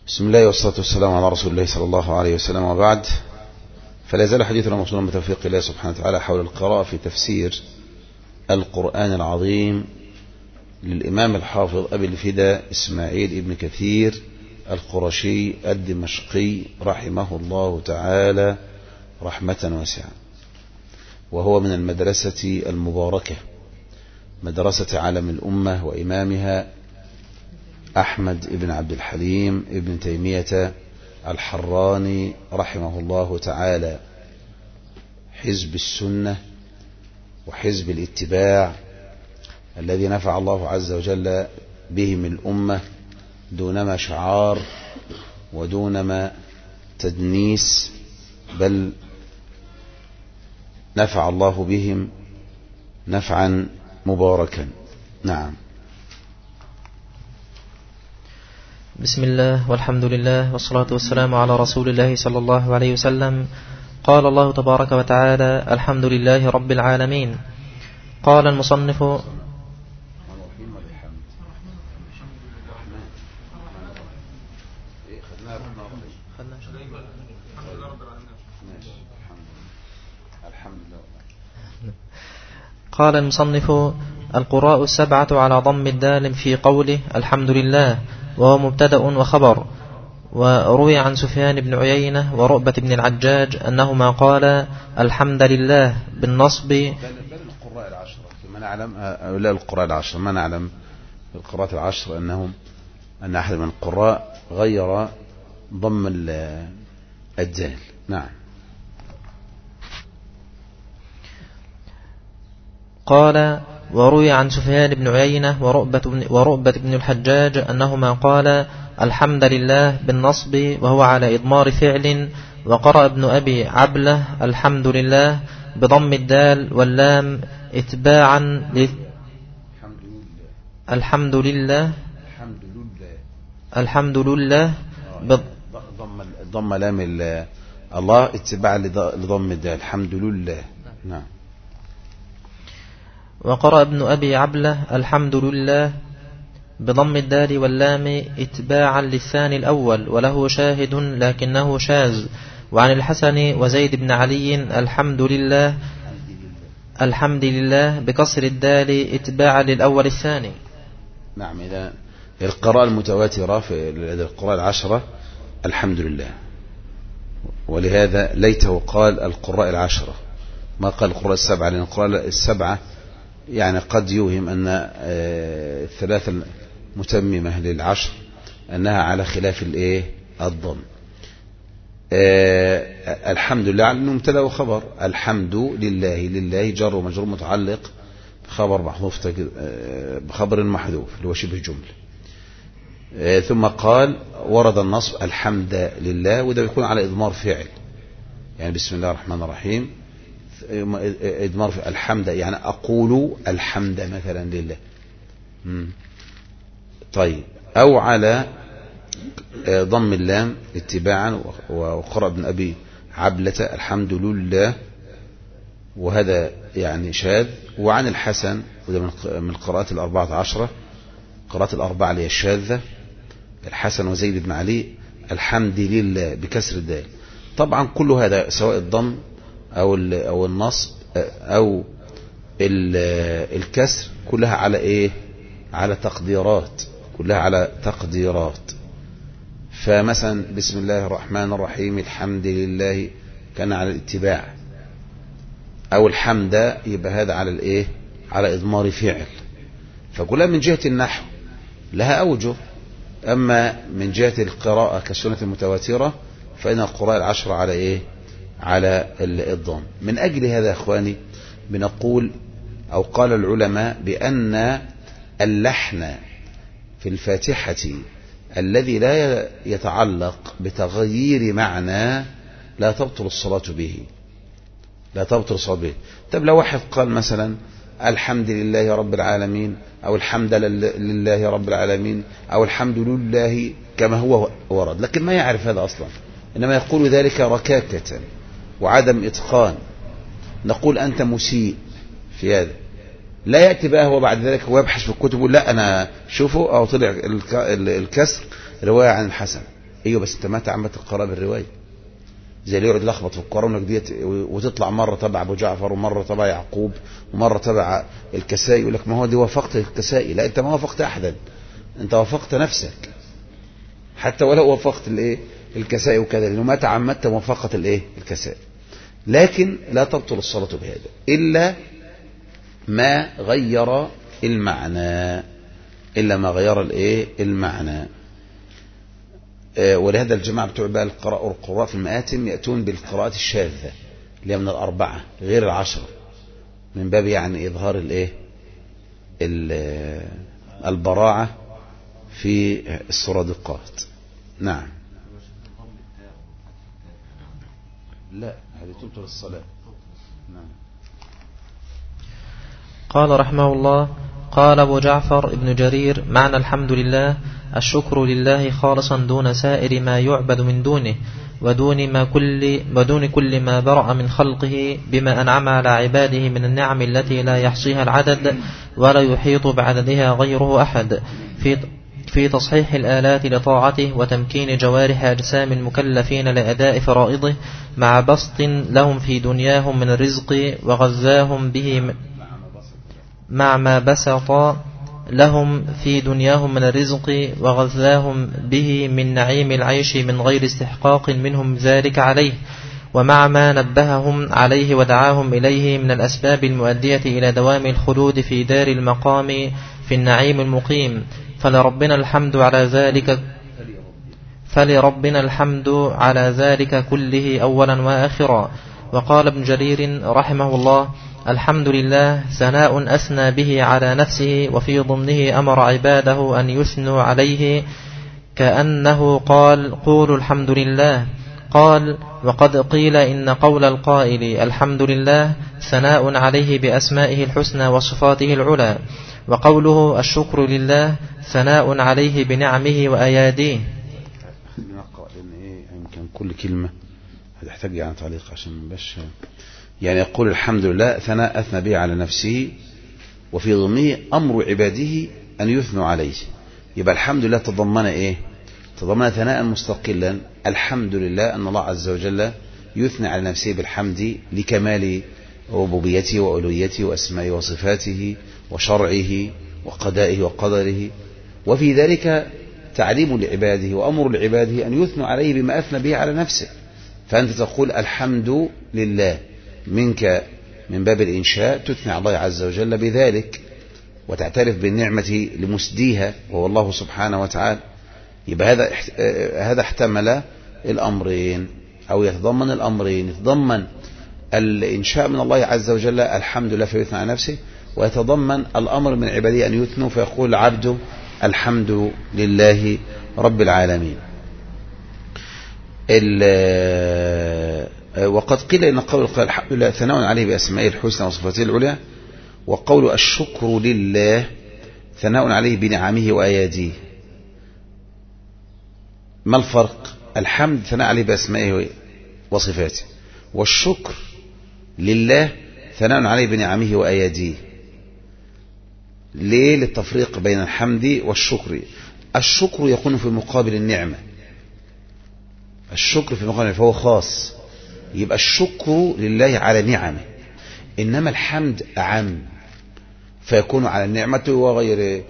بسم الله والصلاة والسلام على رسول الله صلى الله عليه وسلم، وبعد. فلا يزال حديثنا موصولا بتوفيق الله سبحانه وتعالى حول القراءة في تفسير القرآن العظيم للإمام الحافظ أبي الفداء إسماعيل ابن كثير القرشي الدمشقي رحمه الله تعالى رحمة واسعة، وهو من المدرسة المباركة، مدرسة عالم الأمة وإمامها أحمد ابن عبد الحليم ابن تيمية الحراني رحمه الله تعالى، حزب السنة وحزب الاتباع الذي نفع الله عز وجل بهم الأمة دونما شعار ودونما تدنيس، بل نفع الله بهم نفعا مباركا. نعم. بسم الله والحمد لله والصلاة والسلام على رسول الله صلى الله عليه وسلم. قال الله تبارك وتعالى: الحمد لله رب العالمين. قال المصنف: قال المصنف: القراء السبعة على ضم الدال في قوله الحمد لله، وهو مبتدأ وخبر. وروي عن سفيان بن عيينة ورؤبة بن العجاج أنهما قال الحمد لله بالنصب. بل القراء العشرة ما نعلم، لا القراء العشرة ما نعلم القراءات العشر أن أحد من القراء غير ضم الدال. نعم. قال: وروي عن سفيان بن عيينة ورؤبة بن الحجاج أنهما قال الحمد لله بالنصب وهو على إضمار فعل. وقرأ ابن أبي عبلة الحمد لله بضم الدال واللام اتباعا الحمد لله ضم لام الله اتباعا لضم الدال الحمد لله. نعم. وقرأ ابن أبي عبلة الحمد لله بضم الدال واللام اتباعا للثاني الأول، وله شاهد لكنه شاذ. وعن الحسن وزيد بن علي الحمد لله بكسر الدال اتباعا للأول الثاني. نعم. إذا القراءة المتواترة في القراءة العشرة الحمد لله، ولهذا ليته قال القراء العشرة ما قال القراء السبعة، لأن القراء السبعة يعني قد يوهم أن الثلاثة المتممة للعشر أنها على خلاف الضم. الحمد لله على أنه مبتدأ وخبر. الحمد لله جر ومجرور متعلق بخبر محذوف بخبر محذوف اللي هو شبه جملة. ثم قال ورد النصب الحمد لله، وده بيكون على إضمار فعل، يعني بسم الله الرحمن الرحيم إضمار في الحمد، يعني أقول الحمد مثلا لله. طيب. أو على ضم اللام اتباعا. وقرأ ابن أبي عبلة الحمد لله، وهذا يعني شاذ. وعن الحسن، وده من القراءات الأربعة عشرة، قراءات الأربعة اللي هي الشاذة، الحسن وزيد بن علي الحمد لله بكسر الدال. طبعا كل هذا سواء الضم أو النصب أو الكسر كلها على على تقديرات، كلها على تقديرات. فمثلا بسم الله الرحمن الرحيم الحمد لله كان على الاتباع، أو الحمد يبقى هذا على على إضمار فعل. فكلها من جهة النحو لها أوجه. أما من جهة القراءة كالسنة المتواترة فإن القراءة العشرة على على الضم. من أجل هذا يا أخواني بنقول أو قال العلماء بأن اللحن في الفاتحة الذي لا يتعلق بتغيير معنى لا تبطل الصلاة به، لا تبطل الصلاة به. طب لو واحد قال مثلا الحمد لله رب العالمين، أو الحمد لله رب العالمين، أو الحمد لله كما هو ورد، لكن ما يعرف هذا أصلا، إنما يقول ذلك ركاكة وعدم إتقان، نقول أنت مسيء في هذا. لا يأتي بقى هو بعد ذلك ويبحث في الكتب لا أنا شوفه أو طلع الكسر رواية عن الحسن، ايوه بس انت ما تعمدت القراءة بالرواية، زي اللي يقعد يلخبط في القرآن ديت وتطلع مرة تبع ابو جعفر ومرة تبع يعقوب ومرة تبع الكسائي، يقول لك ما هو دي وافقت الكسائي. لا، انت ما وافقت احدا، انت وافقت نفسك، حتى ولو وافقت الايه الكسائي وكذا، لانه ما تعمدت موافقة الايه الكسائي. لكن لا تبطل الصلاة بهذا إلا ما غير المعنى، إلا ما غير الايه المعنى. ولهذا الجماعة بتوع بقى القراء في المآتم يأتون بالقراءات الشاذة اللي هي من الأربعة غير العشرة، من باب يعني إظهار الايه البراعة في السرادقات. نعم. لا، هذه تبطل الصلاة. نعم. قال رحمه الله: قال أبو جعفر ابن جرير: معنى الحمد لله الشكر لله خالصا دون سائر ما يعبد من دونه، ودون كل ما برأ من خلقه، بما أنعم على عباده من النعم التي لا يحصيها العدد ولا يحيط بعددها غيره أحد، في تصحيح الآلات لطاعته، وتمكين جوارح أجسام المكلفين لأداء فرائضه، مع بسط لهم في دنياهم من الرزق وغزاهم به، مع ما بسط لهم في دنياهم من الرزق وغذاهم به من نعيم العيش من غير استحقاق منهم ذلك عليه، ومع ما نبههم عليه ودعاهم إليه من الأسباب المؤدية إلى دوام الخلود في دار المقام في النعيم المقيم. فلربنا الحمد على ذلك كله أولا وآخرا. وقال ابن جرير رحمه الله: الحمد لله ثناء أثنى به على نفسه، وفي ضمنه أمر عباده أن يثنوا عليه، كأنه قال: قولوا الحمد لله. قال: وقد قيل إن قول القائل الحمد لله ثناء عليه بأسمائه الحسنى وصفاته العلى، وقوله الشكر لله ثناء عليه بنعمه وأياديه. يمكن كل كلمة هتحتاج يعني تعليق عشان مبش. يعني يقول الحمد لله ثناء أثنى به على نفسه، وفي ضمنه أمر عباده أن يثنوا عليه. يبقى الحمد لله تضمن إيه؟ تضمن ثناء مستقلا. الحمد لله أن الله عز وجل يثنى على نفسه بالحمد لكمال ربوبيته وألوهيته وأسمائه وصفاته وشرعه وقضائه وقدره، وفي ذلك تعليم لعباده وأمر لعباده أن يثنوا عليه بما أثنى به على نفسه. فأنت تقول الحمد لله منك من باب الإنشاء، تثني على الله عز وجل بذلك وتعترف بالنعمة لمسديها وهو الله سبحانه وتعالى. يبقى هذا احتمل الأمرين أو يتضمن الأمرين، يتضمن الإنشاء من الله عز وجل الحمد لله فيثنى على نفسه، ويتضمن الأمر من عباده أن يثنوا فيقول العبد الحمد لله رب العالمين. وقد قيل إن قول الحمد لله ثناء عليه بأسمائه الحسنى وصفاته العليا، وقول الشكر لله ثناء عليه بنعمه وأياديه. ما الفرق؟ الحمد ثناء عليه بأسمائه وصفاته، والشكر لله ثناء عليه بنعمه وأياديه. ليه للتفريق بين الحمد والشكر؟ الشكر يكون في مقابل النعمة، الشكر في مقابل فهو خاص، يبقى الشكر لله على نعمه، إنما الحمد أعم فيكون على النعمة وغير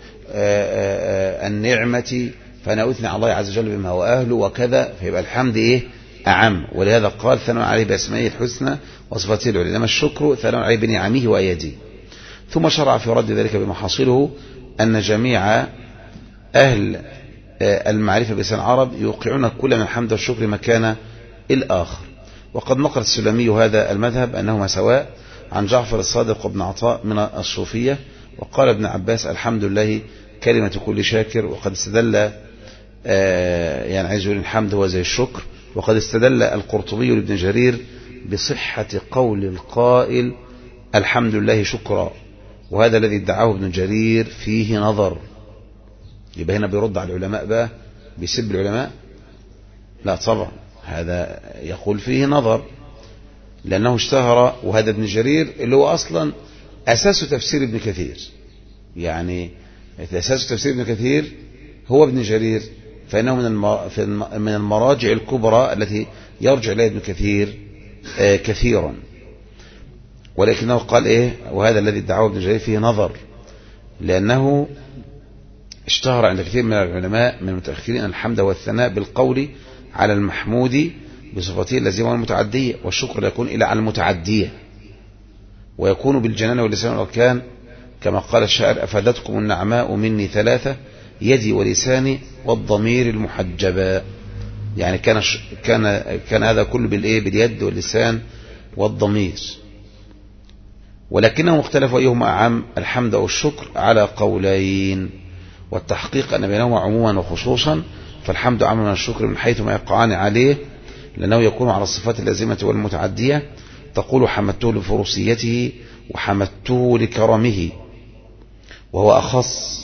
النعمة، فأنا أثني على الله عز وجل بما هو أهله وكذا، فيبقى الحمد إيه أعم. ولهذا قال ثناء عليه بأسمائه الحسنى وصفاته العليا، إنما الشكر ثناء عليه بنعمه وأياديه. ثم شرع في رد ذلك بمحاصله أن جميع أهل المعرفة بلسان العرب يوقعون كل من الحمد والشكر مكان الآخر. وقد نقل السلمي هذا المذهب أنهما سواء عن جعفر الصادق وابن عطاء من الصوفية. وقال ابن عباس الحمد لله كلمة كل شاكر. وقد استدل يعني عايز يقول الحمد هو زي الشكر. وقد استدل القرطبي لابن جرير بصحة قول القائل الحمد لله شكرا، وهذا الذي ادعاه ابن جرير فيه نظر. يبقى هنا بيرد على العلماء بقى، بيسب العلماء؟ لا طبعا، هذا يقول فيه نظر، لأنه اشتهر. وهذا ابن جرير اللي هو أصلا أساس تفسير ابن كثير، يعني أساس تفسير ابن كثير هو ابن جرير، فإنه من المراجع الكبرى التي يرجع إليها ابن كثير كثيرا، ولكنه قال إيه، وهذا الذي ادعاه ابن جرير فيه نظر، لأنه اشتهر عند كثير من العلماء من المتأخرين الحمد والثناء بالقول على المحمود بصفته اللازمة والمتعدية، والشكر لا يكون إلا على المتعدية، ويكون بالجنان واللسان والأركان، كما قال الشاعر: أفادتكم النعماء مني ثلاثة، يدي ولساني والضمير المحجبا. يعني كان هذا كله باليد واللسان والضمير. ولكنهم اختلفوا أيهما أعم، الحمد أو الشكر، على قولين، والتحقيق أن بينهما عموما وخصوصا، فالحمد أعم من الشكر من حيث ما يقعان عليه، لأنه يكون على الصفات اللازمة والمتعدية. تقول: حمدته لفروسيته وحمدته لكرمه، وهو أخص.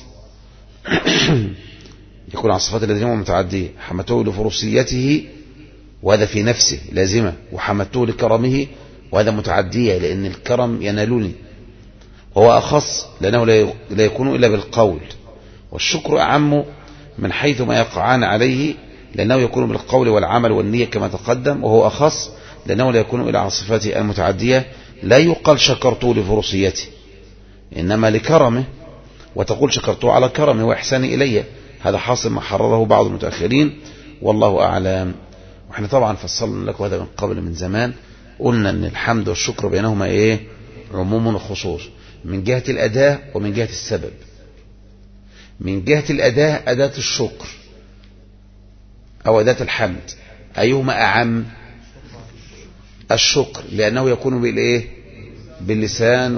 يكون على الصفات اللازمة والمتعدية. حمدته لفروسيته وهذا في نفسه لازمة، وحمدته لكرمه وهذا متعدية لأن الكرم ينالني. وهو أخص لأنه لا يكون إلا بالقول. والشكر أعم من حيث ما يقعان عليه، لأنه يكون بالقول والعمل والنية كما تقدم. وهو أخص لأنه لا يكون إلا على الصفات المتعدية. لا يقال شكرته لفروسيته، إنما لكرمه، وتقول شكرته على كرمه وإحسانه إلي. هذا حاصل ما حرره بعض المتأخرين، والله أعلم. وإحنا طبعا فصلنا لكم هذا من قبل من زمان، قلنا أن الحمد والشكر بينهما إيه؟ عموم وخصوص، من جهة الأداة ومن جهة السبب. من جهة الأداة أداة الشكر أو أداة الحمد أيهما أعم؟ الشكر، لأنه يكون بالإيه؟ باللسان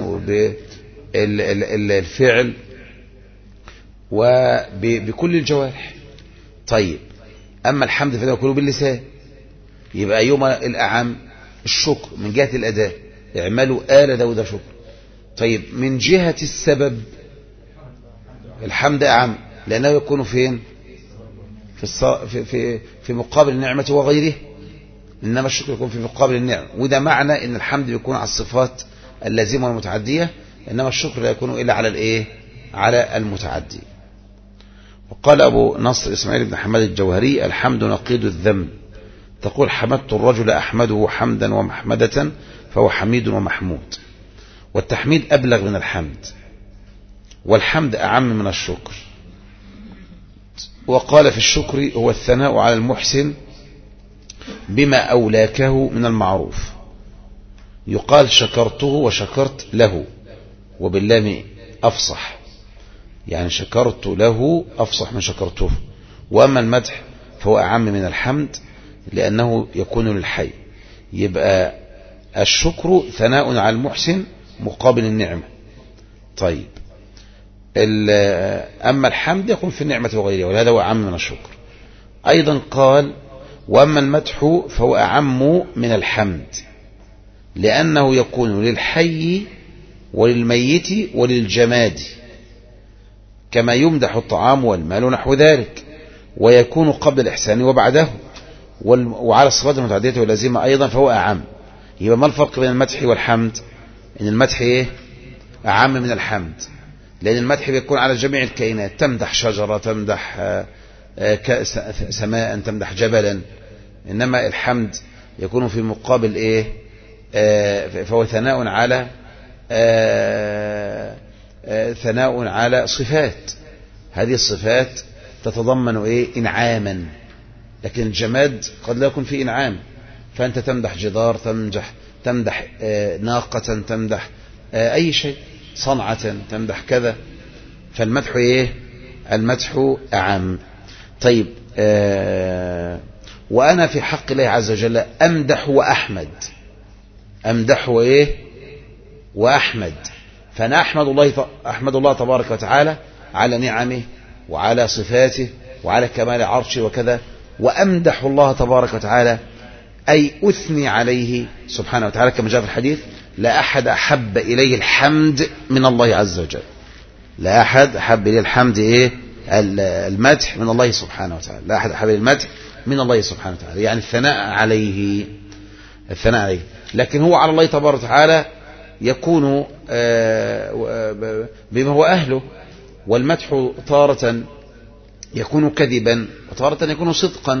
وبالفعل وبكل الجوارح. طيب، أما الحمد فإنه يكون باللسان، يبقى أيهما الأعم؟ الشكر من جهة الأداة، اعملوا آل داود شكر. طيب، من جهة السبب الحمد أعم، لأنه يكون فين؟ في مقابل النعمة وغيره، إنما الشكر يكون في مقابل النعمة. وده معنى إن الحمد بيكون على الصفات اللازمة والمتعدية، إنما الشكر لا يكون إلا على الإيه؟ على المتعدي. وقال أبو نصر إسماعيل بن حماد الجوهري: الحمد نقيض الذم. تقول: حمدت الرجل أحمده حمدا ومحمدة، فهو حميد ومحمود. والتحميد أبلغ من الحمد، والحمد أعم من الشكر. وقال في الشكر: هو الثناء على المحسن بما أولاكه من المعروف. يقال: شكرته وشكرت له، وباللام أفصح، يعني شكرت له أفصح من شكرته. وأما المدح فهو أعم من الحمد، لأنه يكون للحي. يبقى الشكر ثناء على المحسن مقابل النعمة. طيب، أما الحمد يكون في النعمة وغيرها، ولهذا هو أعم من الشكر. أيضا قال: وأما المدح فهو أعم من الحمد، لأنه يكون للحي وللميت وللجماد، كما يمدح الطعام والمال نحو ذلك، ويكون قبل الإحسان وبعده، وعلى الصفات المتعدية واللازمة أيضا فهو أعم. يبقى ما الفرق بين المدح والحمد؟ إن المدح إيه؟ أعم من الحمد، لأن المدح بيكون على جميع الكائنات، تمدح شجرة، تمدح سماء، تمدح جبلا. إنما الحمد يكون في مقابل إيه؟ فهو ثناء على صفات. هذه الصفات تتضمن إيه؟ إنعاما. لكن الجماد قد لا يكون فيه إنعام، فأنت تمدح جدار، تمدح ناقة، تمدح أي شيء، صنعة، تمدح كذا. فالمدح إيه؟ المدح أعم. طيب، وأنا في حق الله عز وجل أمدح وأحمد. أمدح وإيه؟ وأحمد. فأنا أحمد الله تبارك وتعالى على نعمه وعلى صفاته وعلى كمال عرشه وكذا، وأمدح الله تبارك وتعالى أي أثني عليه سبحانه وتعالى، كما جاء في الحديث: لا أحد أحب إليه الحمد من الله عز وجل. لا أحد أحب إليه الحمد إيه؟ المدح من الله سبحانه وتعالى. لا أحد أحب إليه المدح من الله سبحانه وتعالى، يعني الثناء عليه. لكن هو على الله تبارك وتعالى يكون بما هو أهله. والمدح تارة يكون كذبا وتارة يكون صدقا،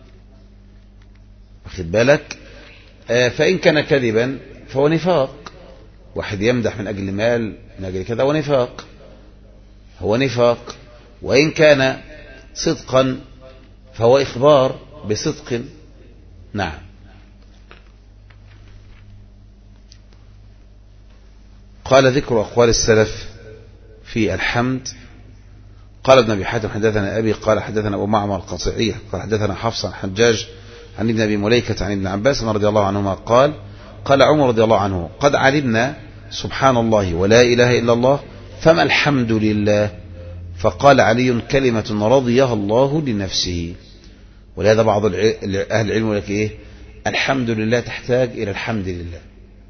واخد بالك؟ فإن كان كذبا فهو نفاق، واحد يمدح من أجل مال من أجل كذا ونفاق، هو نفاق. وإن كان صدقا فهو إخبار بصدق. نعم. قال ذكر أقوال السلف في الحمد. قال ابن أبي حاتم حدثنا أبي قال حدثنا أبو معمر القطعي قال حدثنا حفص عن حجاج عن ابن أبي مليكة عن ابن عباس رضي الله عنهما قال قال عمر رضي الله عنه قد علمنا سبحان الله ولا إله إلا الله فما الحمد لله؟ فقال علي كلمة رضيها الله لنفسه. ولهذا بعض أهل العلم يقول لك إيه؟ الحمد لله تحتاج إلى الحمد لله،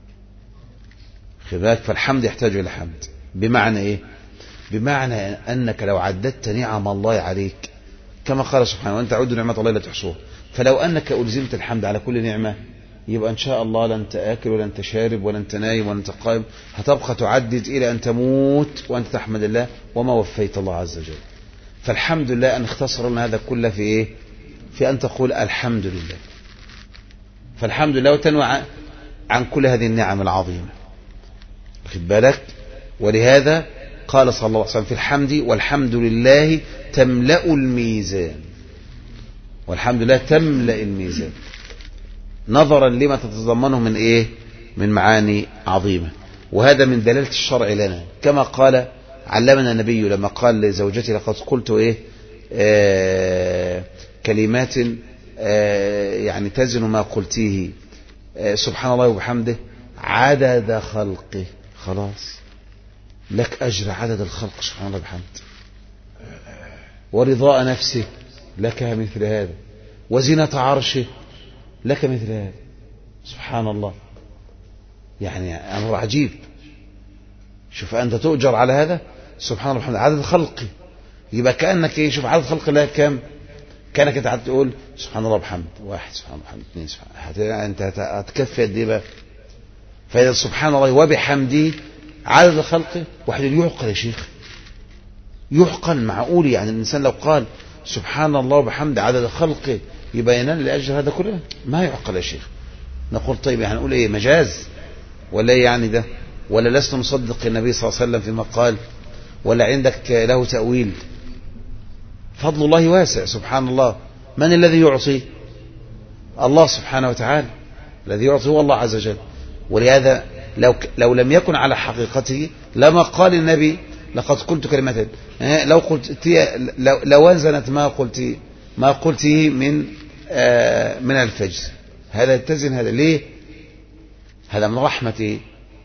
خذاك. فالحمد يحتاج إلى حمد. بمعنى إيه؟ بمعنى أنك لو عددت نعم الله عليك كما قال سبحانه وأن تعودوا نعمة الله لا تحصوها، فلو أنك ألزمت الحمد على كل نعمة يبقى إن شاء الله لا أنت آكل ولا أنت شارب ولا أنت نايم ولا أنت قائم، هتبقى تعدد إلى أن تموت وأنت تحمد الله وما وفيت الله عز وجل. فالحمد لله أن اختصر لنا هذا كله في إيه؟ في أن تقول الحمد لله. فالحمد لله وتنوى عن كل هذه النعم العظيمة، واخد بالك؟ ولهذا قال صلى الله عليه وسلم في الحمد والحمد لله تملأ الميزان، والحمد لله تملأ الميزان، نظرا لما تتضمنه من إيه؟ من معاني عظيمة. وهذا من دلالة الشرع لنا، كما قال علمنا النبي لما قال لزوجتي لقد قلت إيه؟ كلمات يعني تزن ما قلتيه سبحان الله وبحمده عدد خلقه. خلاص لك أجر عدد الخلق سبحان الله وبحمده، ورضاء نفسه لك مثل هذا، وزنة عرشه لك مثل هذا. سبحان الله، يعني أمر عجيب. شوف أنت تؤجر على هذا سبحان الله وبحمده عدد خلقه. يبقى كأنك إيه؟ شوف عدد خلق الله كام؟ كأنك أنت تقول سبحان الله وبحمده واحد، سبحان الله وبحمده اثنين، سبحان أنت هتكفي قد إيه بقى؟ فإذا سبحان الله وبحمده عدد خلقه واحد يعقل يا شيخ، يعقل معقول؟ يعني الإنسان لو قال سبحان الله وبحمده عدد خلقه يبقى ينال لأجر هذا كله؟ ما يعقل يا شيخ. نقول طيب يعني نقول إيه؟ مجاز ولا إيه يعني ده؟ ولا لست نصدق النبي صلى الله عليه وسلم فيما قال؟ ولا عندك له تأويل؟ فضل الله واسع سبحان الله. من الذي يعطي؟ الله سبحانه وتعالى، الذي يعطي هو الله عز وجل. ولهذا لو لم يكن على حقيقته لما قال النبي لقد قلت كلمة لو قلت لو وزنت ما قلته من الفجر. هذا يتزن هذا ليه؟ هذا من رحمة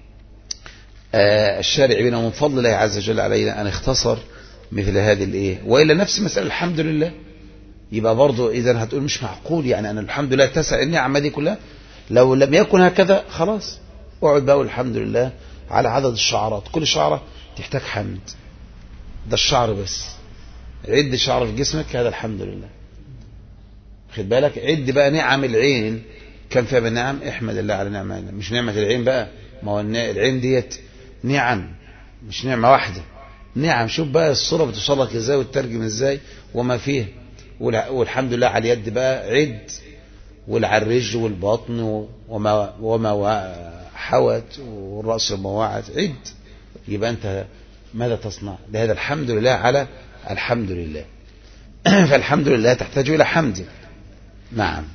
الشارع بنا ومن فضل الله عز وجل علينا أن اختصر مثل هذه الايه. وإلا نفس مسألة الحمد لله يبقى برضو إذا هتقول مش معقول يعني أن الحمد لله تسع النعمة دي كلها. لو لم يكن هكذا خلاص اقعد بقى الحمد لله على عدد الشعرات، كل شعرة تحتاج حمد، ده الشعر بس، عد شعر في جسمك هذا الحمد لله، خد بالك. عد بقى نعم العين كم فيها من نعم، احمد الله على نعمة الله. مش نعمة العين بقى، ما هو العين ديت نعم مش نعمة واحدة، نعم. شوف بقى الصورة بتوصلك ازاي وتترجم ازاي وما فيها. والحمد لله على اليد بقى عد، وعلى الرجل والبطن وما حوت والرأس وما وعت عد. يبقى أنت ماذا تصنع؟ لهذا الحمد لله على الحمد لله. فالحمد لله تحتاج إلى حمد. نعم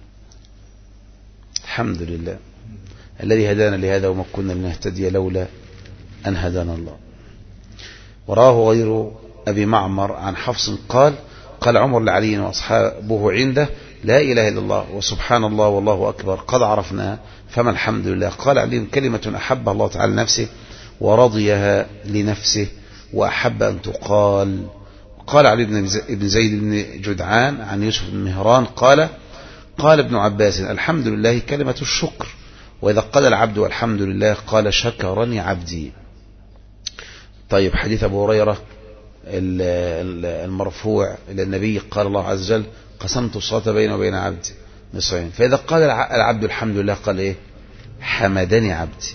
الحمد لله الذي هدانا لهذا وما كنا لنهتدي لولا أن هدانا الله. وراه غير أبي معمر عن حفص قال عمر لعلي وأصحابه عنده لا إله إلا الله وسبحان الله والله أكبر قد عرفناها فما الحمد لله. قال علي كلمة أحبها الله تعالى لنفسه ورضيها لنفسه وأحب أن تقال. قال علي بن زيد بن جدعان عن يوسف بن مهران قال ابن عباس الحمد لله كلمة الشكر، وإذا قال العبد والحمد لله قال شكرني عبدي. طيب حديث أبو هريرة المرفوع إلى النبي قال الله عز وجل قسمت الصلاة بيني وبين عبدي نصفين، فإذا قال العبد الحمد لله قال إيه؟ حمدني عبدي.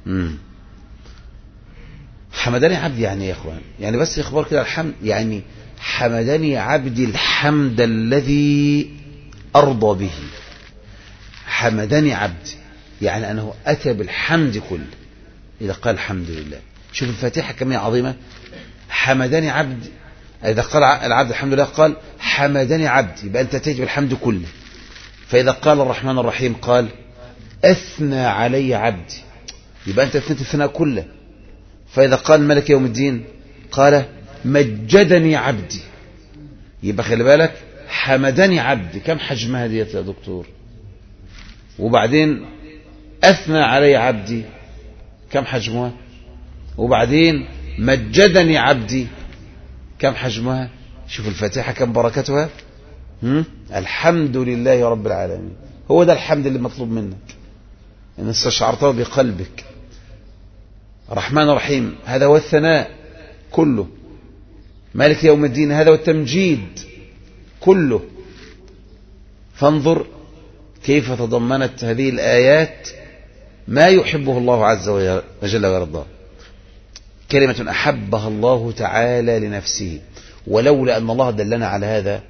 حمدني عبدي يعني يا إخوان يعني بس إخبار كده الحمد يعني حمدني عبدي الحمد الذي أرضى به. حمدني عبدي يعني أنه أتى بالحمد كله إذا قال الحمد لله. شوف الفاتحة كم هي عظيمة. حمدني عبدي، إذا قال العبد الحمد لله قال حمدني عبدي، يبقى أنت تأتي بالحمد كله. فإذا قال الرحمن الرحيم قال أثنى علي عبدي، يبقى أنت أثنيت الثناء كله. فإذا قال ملك يوم الدين قال مجدني عبدي، يبقى خلي بالك حمدني عبدي كم حجمها ديت يا دكتور. وبعدين أثنى علي عبدي كم حجمها. وبعدين مجدني عبدي كم حجمها. شوف الفاتحة كم بركتها. الحمد لله رب العالمين، هو ده الحمد اللي مطلوب منك إن استشعرته بقلبك. الرحمن الرحيم هذا هو الثناء كله. مالك يوم الدين هذا هو التمجيد كله. فانظر كيف تضمنت هذه الآيات ما يحبه الله عز وجل ويرضاه. كلمة أحبها الله تعالى لنفسه، ولولا أن الله دلنا على هذا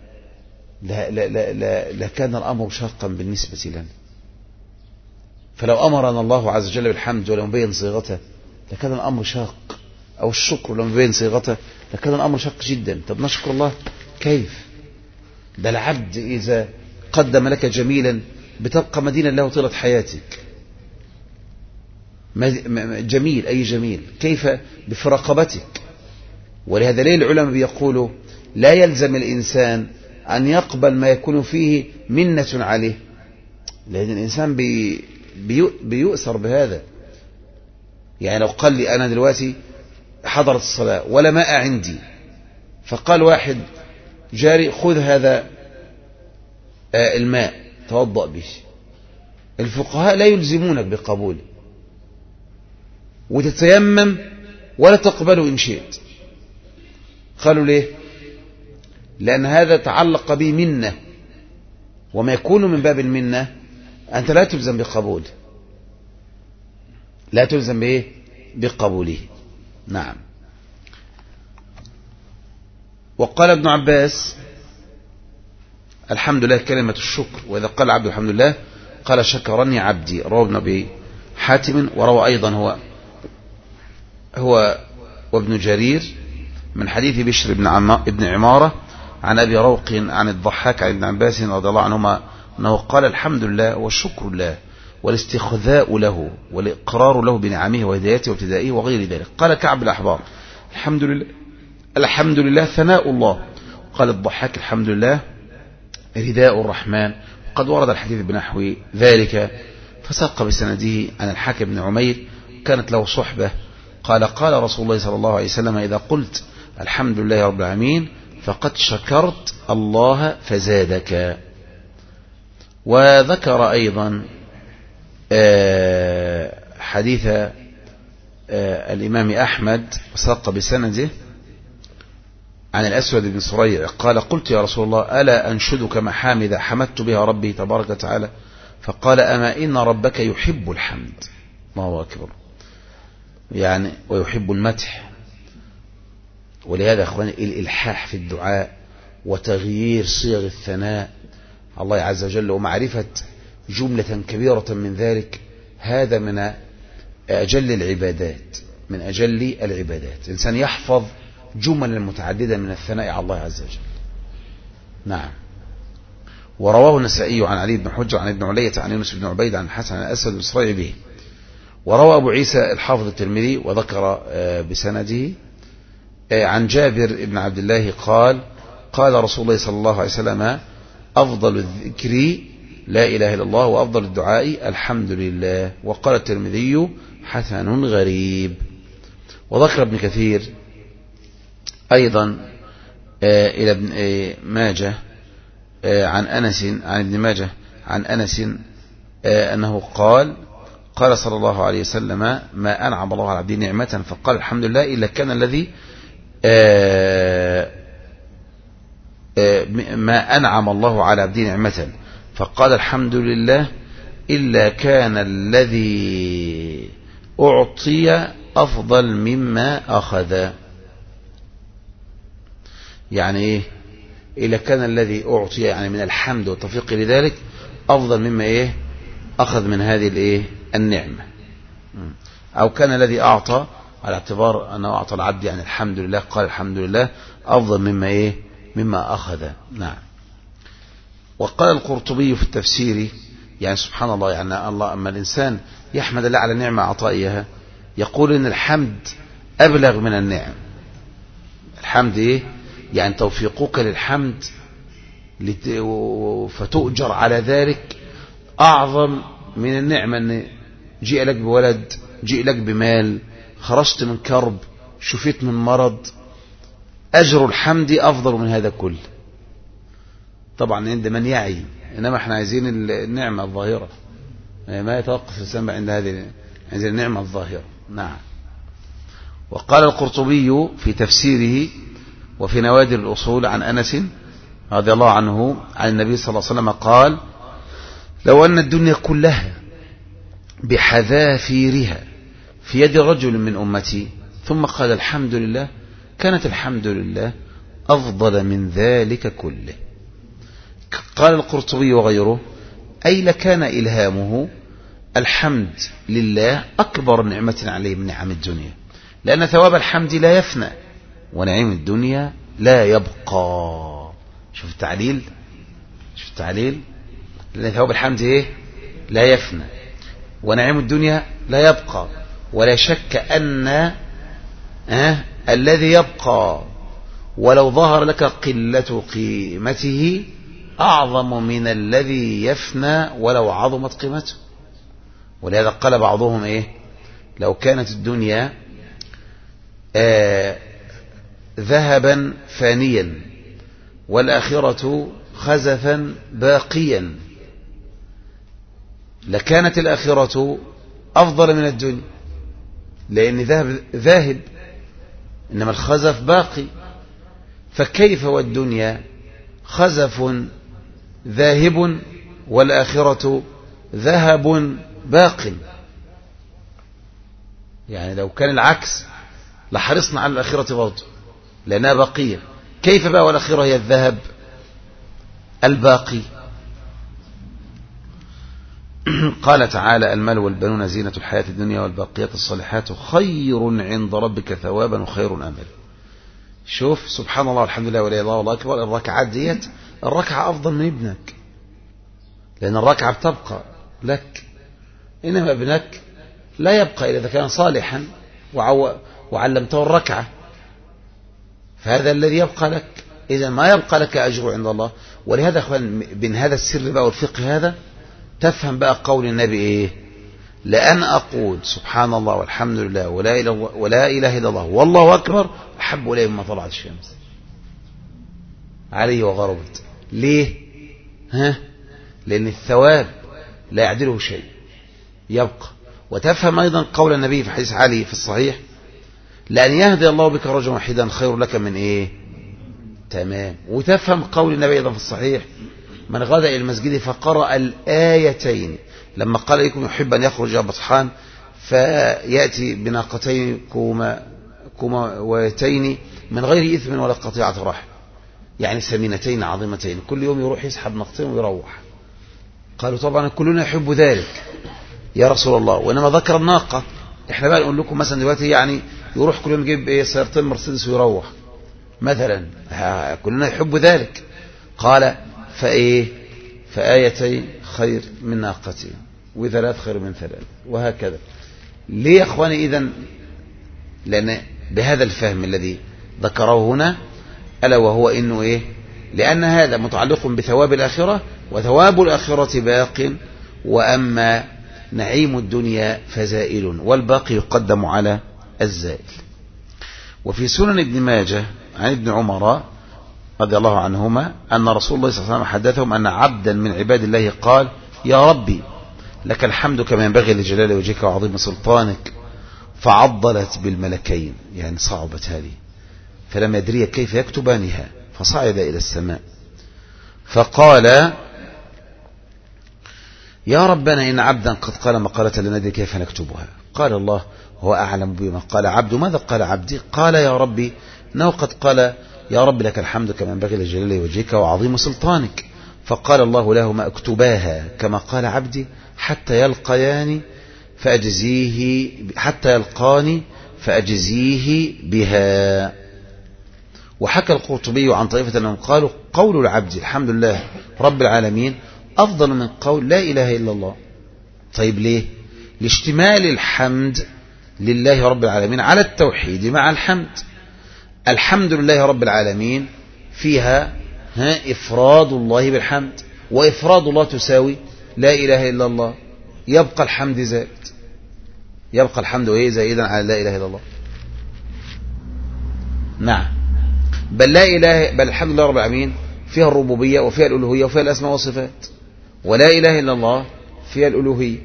لكان الأمر شاقا بالنسبة لنا. فلو أمرنا الله عز وجل بالحمد ولم يبين صيغته لكان الأمر شاق، أو الشكر لم يبين صيغته لكان الأمر شاق جدا. طب نشكر الله كيف؟ ده العبد إذا قدم لك جميلا بتبقى مدينة له طيلة حياتك. جميل أي جميل، كيف في رقبتك. ولهذا ليه العلماء بيقولوا لا يلزم الإنسان أن يقبل ما يكون فيه منة عليه، لأن الإنسان بيؤثر بهذا. يعني لو قال لي أنا دلوقتي حضرت الصلاة ولا ماء عندي، فقال واحد جاري خذ هذا الماء توضأ به، الفقهاء لا يلزمونك بقبوله، وتتيمم ولا تقبله إن شئت. قالوا ليه؟ لأن هذا تعلق به منة، وما يكون من باب المنة أنت لا تلزم بقبوله، لا تلزم به بقبوله. نعم. وقال ابن عباس الحمد لله كلمة الشكر، وإذا قال عبد الحمد لله قال شكرني عبدي. رواه ابن أبي حاتم، وروى أيضا هو وابن جرير من حديث بشر بن عمارة عن أبي روق عن الضحاك عن ابن عباس رضي الله عنهما أنه قال الحمد لله والشكر له والاستخذاء له والإقرار له بنعمه وهدايته وابتدائه وغير ذلك. قال كعب الأحبار الحمد لله ثناء الله. قال الضحاك الحمد لله رداء الرحمن. قد ورد الحديث بنحو ذلك، فساق بسنده عن الحاكم بن عمير كانت له صحبة قال قال رسول الله صلى الله عليه وسلم إذا قلت الحمد لله رب العالمين فقد شكرت الله فزادك. وذكر أيضا حديث الإمام أحمد وساق بسنده عن الأسود بن صريع قال قلت يا رسول الله ألا أنشدك محامد حمدت بها ربي تبارك وتعالى، فقال أما إن ربك يحب الحمد. الله أكبر. يعني ويحب المدح. ولهذا أخواني الإلحاح في الدعاء وتغيير صيغ الثناء الله عز وجل ومعرفة جملة كبيرة من ذلك، هذا من أجل العبادات، من أجل العبادات. الإنسان يحفظ جملا متعددة من الثناء على الله عز وجل. نعم. ورواه النسائي عن علي بن حجر عن ابن علية عن يونس بن عبيد عن الحسن عن الأسود بن صريع به. وروى أبو عيسى الحافظ الترمذي وذكر بسنده عن جابر بن عبد الله قال قال رسول الله صلى الله عليه وسلم أفضل الذكر لا إله إلا الله وأفضل الدعاء الحمد لله. وقال الترمذي حسن غريب. وذكر ابن كثير أيضا إلى ابن ماجه عن أنس عن ابن ماجه عن أنس أنه قال صلى الله عليه وسلم ما أنعم الله على عبده نعمة فقال الحمد لله إلا كان الذي ما أنعم الله على عبده نعمة فقال الحمد لله إلا كان الذي أعطي أفضل مما أخذ. يعني إيه؟ إذا كان الذي أعطي يعني من الحمد والتوفيق لذلك أفضل مما إيه أخذ من هذه الإيه النعمة، أو كان الذي أعطى على اعتبار أنه أعطى العبد يعني الحمد لله قال الحمد لله أفضل مما إيه مما أخذ. نعم. وقال القرطبي في التفسير يعني سبحان الله، يعني الله أما الإنسان يحمد الله على نعمة أعطائها يقول إن الحمد أبلغ من النعم. الحمد إيه يعني توفيقك للحمد فتؤجر على ذلك أعظم من النعمة، أن جيء لك بولد، جيء لك بمال، خرجت من كرب، شفيت من مرض، أجر الحمد أفضل من هذا كله طبعا عند من يعي، إنما احنا عايزين النعمة الظاهرة، ما يتوقف الإنسان عند هذه النعمة الظاهرة. نعم. وقال القرطبي في تفسيره وفي نوادر الأصول عن أنس رضي الله عنه عن النبي صلى الله عليه وسلم قال: لو أن الدنيا كلها بحذافيرها في يد رجل من أمتي ثم قال الحمد لله كانت الحمد لله أفضل من ذلك كله. قال القرطبي وغيره: أي لكان إلهامه الحمد لله أكبر نعمة عليه من نعم الدنيا، لأن ثواب الحمد لا يفنى ونعيم الدنيا لا يبقى. شوف التعليل، شوف التعليل، لأن ثواب الحمد إيه؟ لا يفنى ونعيم الدنيا لا يبقى. ولا شك أن الذي يبقى ولو ظهر لك قلة قيمته أعظم من الذي يفنى ولو عظمت قيمته. ولهذا قال بعضهم إيه؟ لو كانت الدنيا ذهبا فانيا والآخرة خزفا باقيا لكانت الآخرة أفضل من الدنيا، لأن ذاهب إنما الخزف باقي. فكيف والدنيا خزف ذاهب والآخرة ذهب باق؟ يعني لو كان العكس لحرصنا على الآخرة برضه لأنها باقية. كيف بقى والآخرة هي الذهب الباقي؟ قال تعالى: المال والبنون زينة الحياة الدنيا والباقيات الصالحات خير عند ربك ثوابا وخير أمل. شوف سبحان الله والحمد لله ولا إله إلا الله والله أكبر، الركعات ديت الركعة أفضل من ابنك، لأن الركعة بتبقى لك، إنما ابنك لا يبقى إذا كان صالحا وعلمته الركعة، فهذا الذي يبقى لك. إذا ما يبقى لك أجر عند الله. ولهذا أخوان من هذا السر بقى والفقه هذا تفهم بقى قول النبي إيه؟ لأن أقول سبحان الله والحمد لله ولا إله إلا الله والله أكبر أحب إليه مما طلعت الشمس عليه وغربت. ليه؟ لأن الثواب لا يعدله شيء يبقى. وتفهم أيضا قول النبي في حديث علي في الصحيح: لأن يهدي الله بك رجلا واحدا خير لك من إيه؟ تمام. وتفهم قول النبي أيضا في الصحيح: من غدا إلى المسجد فقرأ الآيتين لما قال لكم يحب أن يخرج بطحان فيأتي بناقتين كومتين من غير إثم ولا قطيعة رحم، يعني سمينتين عظيمتين، كل يوم يروح يسحب ناقتين ويروح. قالوا طبعا كلنا يحب ذلك يا رسول الله، وإنما ذكر الناقة. احنا بقى نقول لكم مثلا دلوقتي يعني يروح كل يوم يجيب سيارتين مرسيدس ويروح مثلا، كلنا يحب ذلك. قال فآيتين خير من ناقتين وثلاث خير من ثلاث، وهكذا. ليه يا اخواني؟ إذن لأن بهذا الفهم الذي ذكره هنا، ألا وهو إنه إيه؟ لأن هذا متعلق بثواب الآخرة، وثواب الآخرة باق، وأما نعيم الدنيا فزائل، والباقي يقدم على الزائل. وفي سنن ابن ماجه عن ابن عمر رضي الله عنهما أن رسول الله صلى الله عليه وسلم حدثهم أن عبدا من عباد الله قال: يا ربي لك الحمد كما ينبغي لجلال وجهك وعظيم سلطانك، فعضلت بالملكين، يعني صعبت هذه، فلم يدري كيف يكتبانها، فصعد إلى السماء فقال: يا ربنا إن عبدا قد قال مقالة لا ندري كيف نكتبها. قال الله: هو أعلم بما قال عبد. ماذا قال عبدي؟ قال: يا ربي إنه قد قال يا رب لك الحمد كما ينبغي لجلال وجهك وعظيم سلطانك. فقال الله لهما اكتباها كما قال عبدي حتى يلقاني فأجزيه بها. وحكى القرطبي عن طائفة أنهم قالوا قول العبد الحمد لله رب العالمين أفضل من قول لا إله إلا الله. طيب ليه؟ لاشتمال الحمد لله رب العالمين على التوحيد مع الحمد. الحمد لله رب العالمين فيها إفراد الله بالحمد، وإفراد الله تساوي لا إله إلا الله، يبقى الحمد زائد، يبقى الحمد زائدا على لا إله إلا الله. نعم، بل الحمد لله رب العالمين فيها الربوبية وفيها الألوهية وفيها الأسماء والصفات، ولا إله إلا الله فيها الألوهية.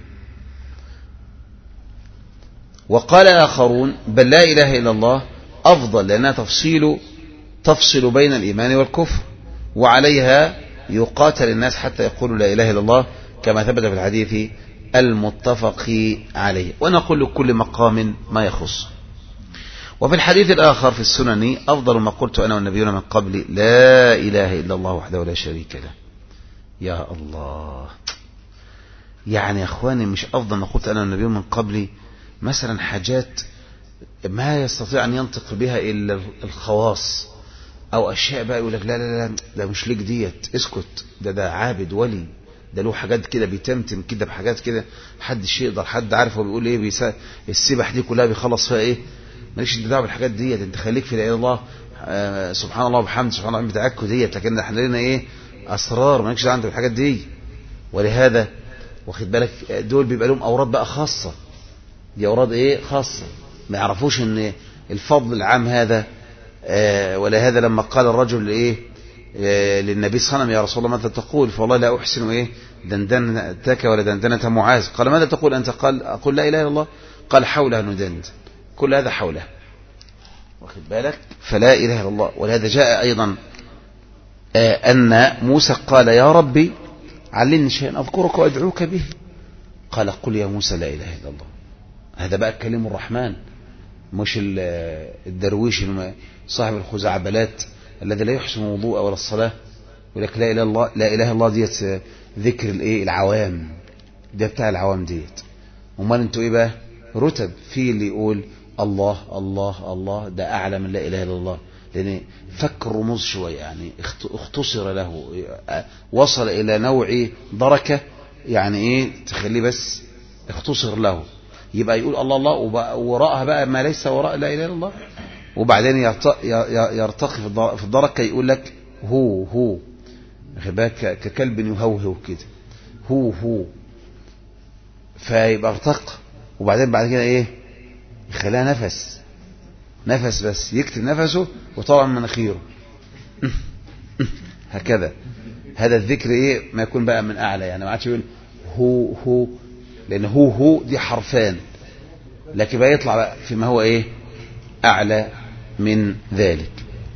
وقال آخرون بل لا إله إلا الله أفضل لأنها تفصل بين الإيمان والكفر، وعليها يقاتل الناس حتى يقولوا لا إله إلا الله كما ثبت في الحديث المتفق عليه. ونقول لكل مقام ما يخص. وفي الحديث الآخر في السنن أفضل ما قلت أنا والنبيون من قبل لا إله إلا الله وحده لا شريك له. يا الله، يعني يا أخواني مش أفضل ما قلت أنا والنبيون من قبلي مثلا حاجات ما يستطيع أن ينطق بها إلا الخواص، أو أشياء بقى يقول لك لا لا لا ده مش ليك ديت، اسكت، ده عابد ولي، ده له حاجات كده بيتمتم كده بحاجات كده محدش يقدر، حد عارف هو بيقول ايه، السبح دي كلها بيخلص فيها ايه، مالكش دعوه بالحاجات ديت، انت خليك في لا اله الا الله، سبحان الله وبحمده سبحان الله بتاعكوا ديت، لكن احنا لنا ايه اسرار مالكش دعوه بالحاجات دي. ولهذا واخد بالك دول بيبقى لهم اوراد بقى خاصه، دي اوراد ايه خاصه، ما يعرفوش ان الفضل العام هذا. ولهذا لما قال الرجل ايه للنبي صلى الله عليه وسلم يا رسول الله ماذا تقول؟ فوالله لا احسن ايه دندنتك ولا دندنه معاذ. قال ماذا تقول انت؟ قال اقول لا اله الا الله. قال حولها ندند، كل هذا حولها، واخد بالك، فلا اله الا الله. ولهذا جاء ايضا ان موسى قال يا ربي علمني شيئا اذكرك وادعوك به. قال قل يا موسى لا اله الا الله. هذا بقى كلام الرحمن، مش الدرويش صاحب الخزعبلات الذي لا يحسن الوضوء ولا الصلاة يقول لك لا اله الا الله. لا اله الا الله ديت ذكر الايه العوام، ده بتاع العوام ديت. امال انتوا ايه بقى؟ رتب. في اللي يقول الله الله الله، ده اعلى من لا اله الا الله، لان فك الرموز شويه، يعني اختصر له، وصل الى نوع دركه، يعني ايه تخليه بس اختصر له، يبقى يقول الله الله ووراءها بقى ما ليس وراء لا اله الا الله. وبعدين يرتقي في الدركه يقول لك هو ككلب يهوهو كده، هو فيبقى ارتقى. وبعدين بعد كده ايه يخليها نفس بس، يكتب نفسه وطبعا مناخيره هكذا. هذا الذكر ايه ما يكون بقى من اعلى، يعني ما عادش يقول هو لان هو دي حرفان، لكن بقى يطلع بقى فيما هو ايه اعلى من ذلك.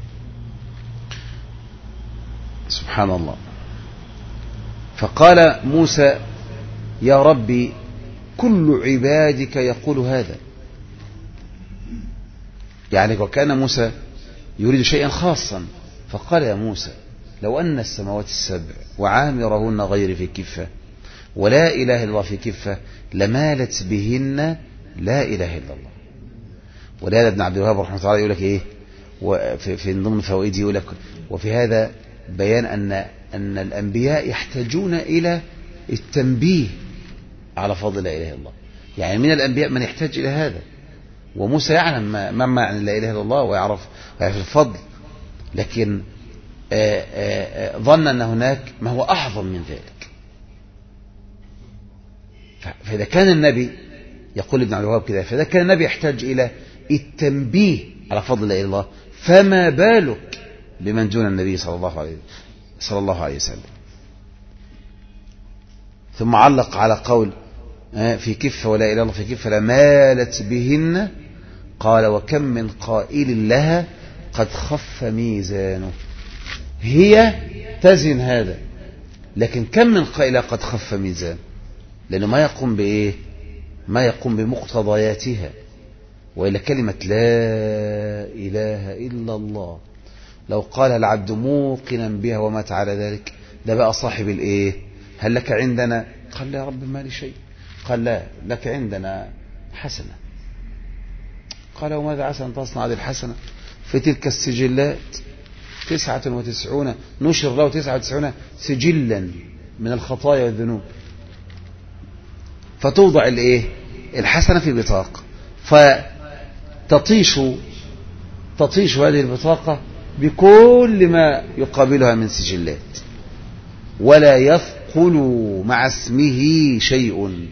سبحان الله. فقال موسى يا ربي كل عبادك يقول هذا، يعني وكان موسى يريد شيئا خاصا. فقال يا موسى لو أن السماوات السبع وعامرهن غير في كفة ولا إله إلا الله في كفة لمالت بهن لا إله إلا الله. ولهذا ابن عبد الوهاب رحمه الله يقول لك إيه في ضمن فوائده يقول لك وفي هذا بيان أن الأنبياء يحتاجون إلى التنبيه على فضل لا إله إلا الله. يعني من الأنبياء من يحتاج إلى هذا، وموسى يعلم ما معنى لا إله إلا الله ويعرف الفضل، لكن ظن أن هناك ما هو أعظم من ذلك. فإذا كان النبي يقول ابن عبد الوهاب كده، فإذا كان النبي يحتاج إلى التنبيه على فضل لا إله إلا الله، فما بالك بمن دون النبي صلى الله عليه وسلم. ثم علق على قول في كفة ولا إله إلا الله في كفة لمالت بهن، قال وكم من قائل لها قد خف ميزانه. هي تزن هذا، لكن كم من قائل قد خف ميزانه، لأنه ما يقوم بإيه؟ ما يقوم بمقتضياتها. وإلا كلمة لا إله إلا الله لو قالها العبد موقنا بها ومات على ذلك، ده بقى صاحب الايه؟ هل لك عندنا؟ قال لا يا رب ما لي شيء. قال لا، لك عندنا حسنة. قال وماذا عسى أن تصنع هذه الحسنة؟ في تلك السجلات 99 نشر له 99 سجلا من الخطايا والذنوب، فتوضع الايه؟ الحسنة في بطاقة، فتطيش هذه البطاقة بكل ما يقابلها من سجلات، ولا يثقل مع اسمه شيء.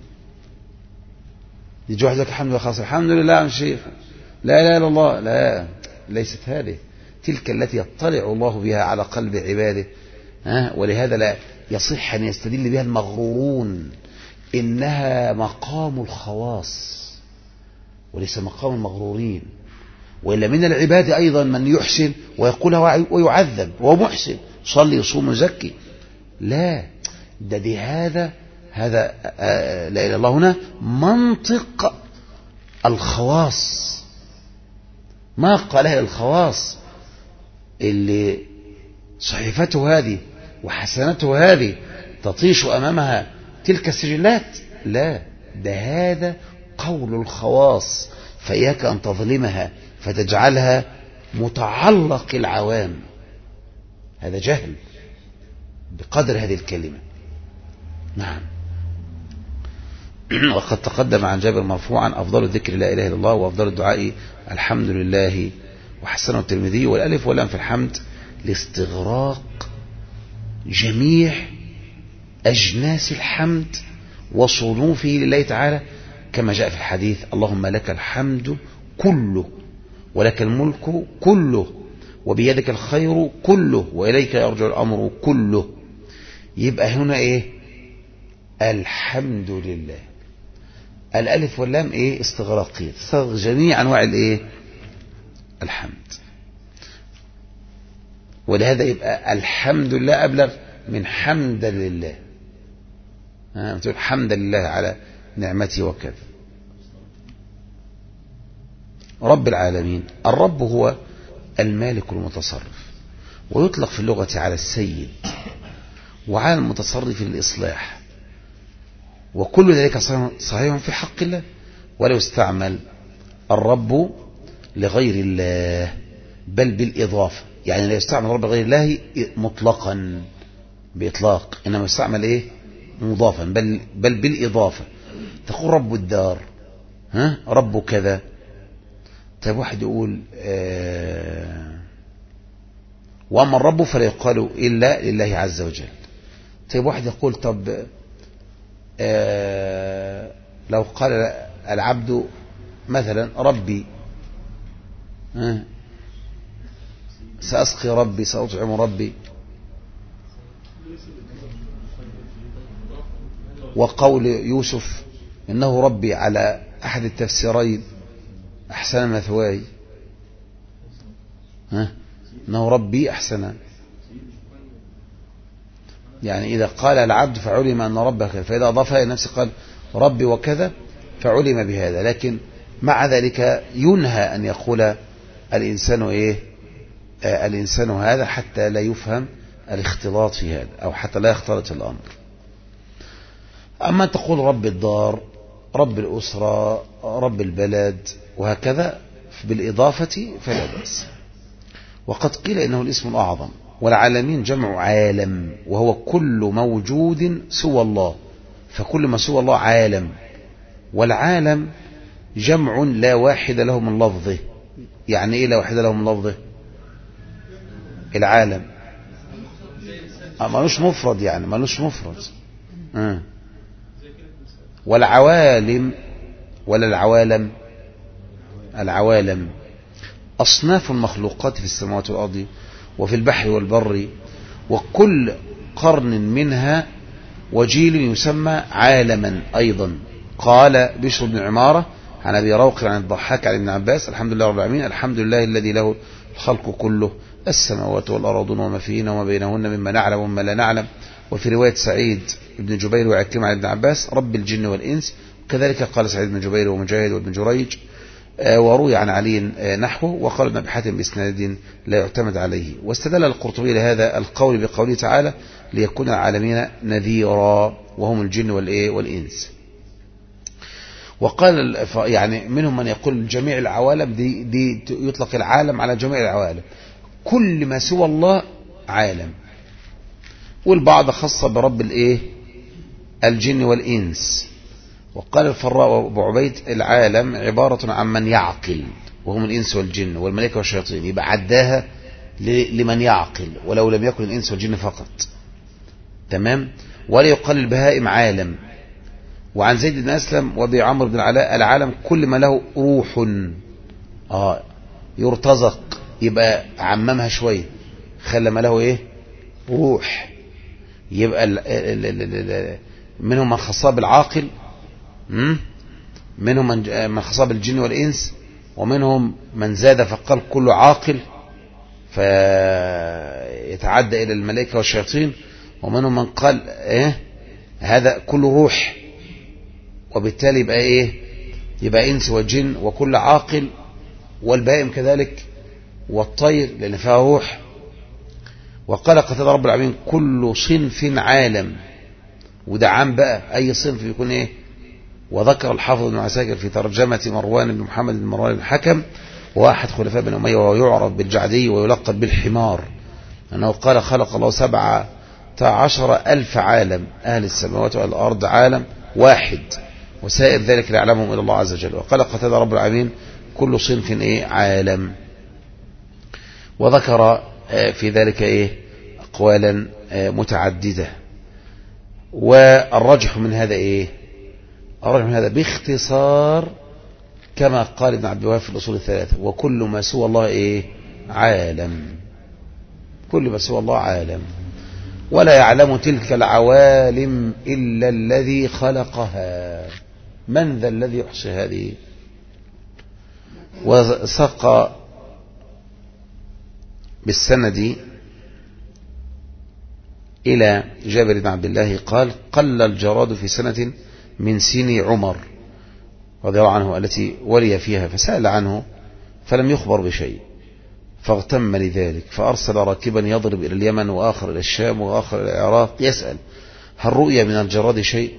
يجي واحد يقول الحمد لله خلاص، الحمد لله عن شيء، لا اله الا الله، لا، ليست هذه تلك التي يطلع الله بها على قلب عباده. ولهذا لا يصح أن يستدل بها المغرورون، إنها مقام الخواص وليس مقام المغرورين. وإلا من العباد أيضا من يحسن ويقولها ويعذب وهو محسن، صلي يصوم يزكي، لا، ده هذا لا إله إلا الله هنا منطق الخواص، ما قالها الخواص اللي صحيفته هذه وحسنته هذه تطيش أمامها تلك السجلات، لا، ده هذا قول الخواص، فإياك أن تظلمها فتجعلها متعلق العوام، هذا جهل بقدر هذه الكلمة. نعم. وقد تقدم عن جابر مرفوعا أفضل الذكر لا إله إلا الله، وأفضل الدعاء الحمد لله، وحسنه الترمذي. والألف واللام في الحمد لاستغراق جميع أجناس الحمد وصنوفه لله تعالى، كما جاء في الحديث اللهم لك الحمد كله ولك الملك كله وبيدك الخير كله وإليك يرجع الأمر كله. يبقى هنا إيه؟ الحمد لله. الألف واللام إيه؟ استغراقية، تستغرق جميع أنواع الإيه؟ الحمد. ولهذا يبقى الحمد لله أبلغ من حمد لله. بتقول حمد لله على نعمته وكذا. رب العالمين، الرب هو المالك المتصرف، ويطلق في اللغة على السيد وعلى المتصرف للإصلاح، وكل ذلك صحيح في حق الله. ولو استعمل الرب لغير الله بل بالإضافة، يعني لا يستعمل الرب لغير الله مطلقا بإطلاق، إنما يستعمل إيه؟ مضافا، بل بالإضافة. تقول رب الدار، رب كذا. طيب واحد يقول وأما الرب فلا يقال إلا لله عز وجل. طيب واحد يقول طب لو قال العبد مثلا ربي، سأسقي ربي، سأطعم ربي، وقول يوسف إنه ربي على أحد التفسيرين أحسن مثواي، إنه ربي أحسن، يعني إذا قال العبد فعلم أن ربك، فإذا أضافها إلى نفسه قال ربي وكذا فعلم بهذا. لكن مع ذلك ينهى أن يقول الإنسان إيه؟ الإنسان هذا حتى لا يفهم الاختلاط في هذا، أو حتى لا يختلط الأمر. أما تقول رب الدار، رب الأسرة، رب البلد، وهكذا بالإضافة فلا بأس. وقد قيل إنه الاسم الأعظم. والعالمين جمع عالم، وهو كل موجود سوى الله، فكل ما سوى الله عالم. والعالم جمع لا واحد له من لفظه. يعني إيه لا واحد له من لفظه؟ العالم مالوش مفرد، يعني مالوش مفرد. والعوالم ولا العوالم، العوالم أصناف المخلوقات في السماوات والأرض وفي البحر والبر، وكل قرن منها وجيل يسمى عالما أيضا. قال بشر بن عمارة عن أبي روق عن الضحاك عن ابن عباس الحمد لله رب العالمين، الحمد لله الذي له الخلق كله، السماوات والأرض وما فيهن وما بينهن مما نعلم وما لا نعلم. وفي رواية سعيد بن جبير وعكرمة عن ابن عباس رب الجن والإنس. كذلك قال سعيد بن جبير ومجاهد وابن جريج وروي عن علي نحوه، وقال ابن أبي حاتم بإسناد لا يعتمد عليه. واستدل القرطبي لهذا القول بقوله تعالى ليكون العالمين نذيرا، وهم الجن والإنس. وقال يعني منهم من يقول جميع العوالم، دي يطلق العالم على جميع العوالم، كل ما سوى الله عالم. والبعض خص برب الجن والإنس. وقال الفراء وابو عبيد العالم عبارة عن من يعقل، وهم الإنس والجن والملائكة والشياطين، يبقى عداها لمن يعقل ولو لم يكن الإنس والجن فقط. تمام. ولا يقال البهائم عالم. وعن زيد بن أسلم وابي عمرو بن العلاء العالم كل ما له روح يرتزق، يبقى عممها شوية، خلى ما له روح. يبقى منهم من خصها بالعاقل، منهم من خصها بالجن والإنس، ومنهم من زاد فقال كله عاقل فيتعدى إلى الملائكة والشياطين، ومنهم من قال هذا كله روح، وبالتالي يبقى إنس وجن وكل عاقل، والبهائم كذلك، والطير لأن فيها روح. وقال قتادة رب العالمين كل صنف عالم، وده عام بقى، أي صنف يكون وذكر الحافظ بن عساكر في ترجمة مروان بن محمد بن مروان الحكم واحد خلفاء بن أمية، وهو يعرف بالجعدي ويلقب بالحمار، أنه قال خلق الله 17,000 عالم، أهل السماوات والأرض عالم واحد، وسائر ذلك ليعلمهم إلى الله عز وجل. وقال قتادة رب العالمين كل صنف عالم. وذكر في ذلك أقوالا متعددة. والرجح من هذا الرجح من هذا باختصار كما قال ابن عبد الوهاب في الأصول الثلاثة، وكل ما سوى الله عالم، كل ما سوى الله عالم، ولا يعلم تلك العوالم إلا الذي خلقها. من ذا الذي يحصي هذه؟ وساق بالسند إلى جابر بن عبد الله قال قل الجراد في سنة من سن عمر رضي الله عنه التي ولي فيها، فسأل عنه فلم يخبر بشيء، فاغتم لذلك، فأرسل راكبا يضرب إلى اليمن وآخر إلى الشام وآخر إلى العراق يسأل هل رؤي من الجراد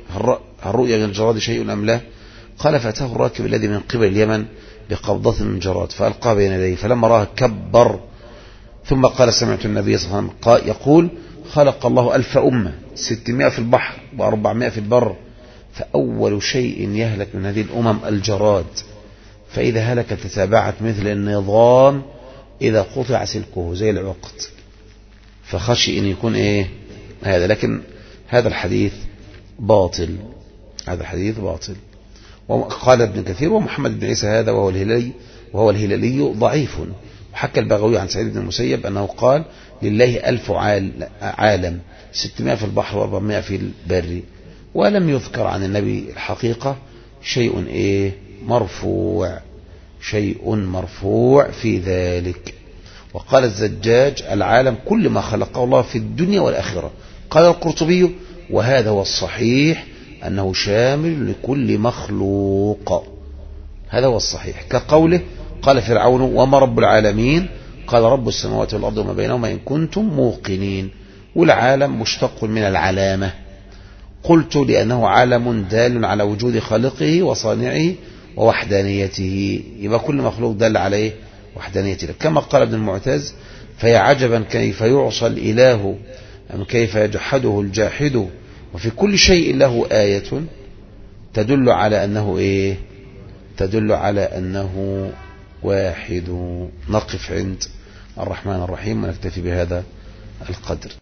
شيء أم لا؟ قال فأتاه الراكب الذي من قبل اليمن بقبضة من جراد فألقاه بين يديه، فلما راه كبر، ثم قال سمعت النبي صلى الله عليه وسلم يقول خلق الله 1000 أمة، 600 في البحر و400 في البر، فأول شيء يهلك من هذه الأمم الجراد، فإذا هلكت تتابعت مثل النظام إذا قطع سلكه زي العقد، فخشي إن يكون هذا. لكن هذا الحديث باطل، هذا الحديث باطل. وقال ابن كثير ومحمد بن عيسى هذا وهو الهلالي ضعيف. وحكى البغوي عن سعيد بن المسيب أنه قال لله 1000 عالم، 600 في البحر و400 في البر، ولم يذكر عن النبي الحقيقة شيء مرفوع في ذلك. وقال الزجاج العالم كل ما خلقه الله في الدنيا والآخرة. قال القرطبي وهذا هو الصحيح أنه شامل لكل مخلوق، هذا هو الصحيح، كقوله قال فرعون وما رب العالمين؟ قال رب السماوات والأرض وما بينهما إن كنتم موقنين. والعالم مشتق من العلامة، قلت لأنه عالم دال على وجود خالقه وصانعه ووحدانيته، يبقى كل مخلوق دل عليه وحدانيته. كما قال ابن المعتز فيا عجبا كيف يعصى الإله أم كيف يجحده الجاحد، وفي كل شيء له آية تدل على أنه واحد. نقف عند الرحمن الرحيم ونكتفي بهذا القدر.